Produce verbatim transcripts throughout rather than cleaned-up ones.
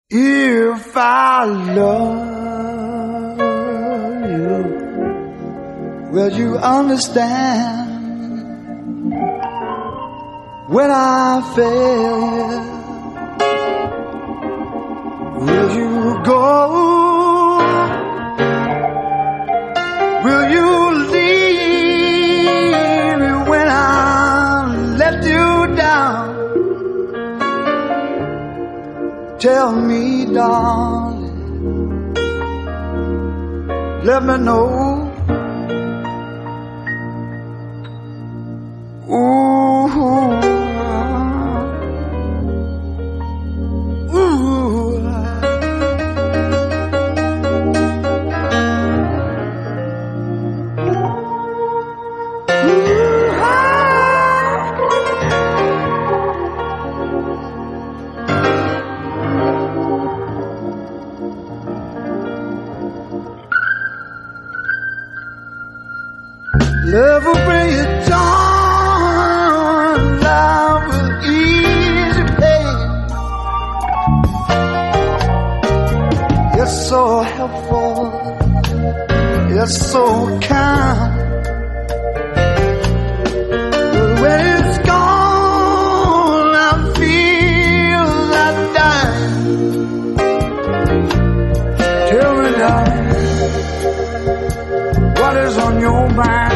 If I love you, will you understand when I fail? Will you go? Will you leave me when I let you down? Tell me, darling, let me know. Ooh, ooh. Love will bring you down, love will ease your pain. You're so helpful, you're so kind. But when it's gone, I feel like dying. Tell me, darling, what is on your mind?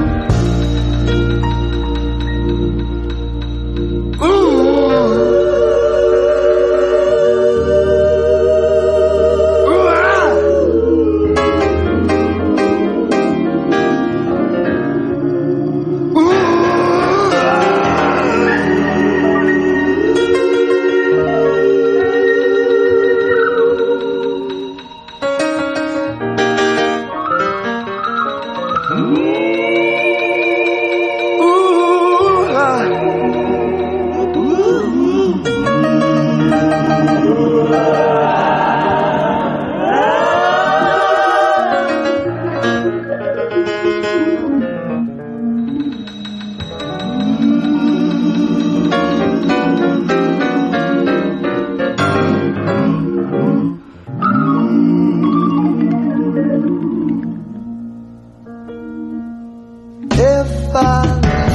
If I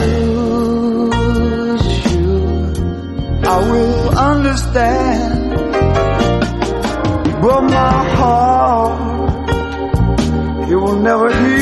lose you, I will understand. But my heart, it will never heal.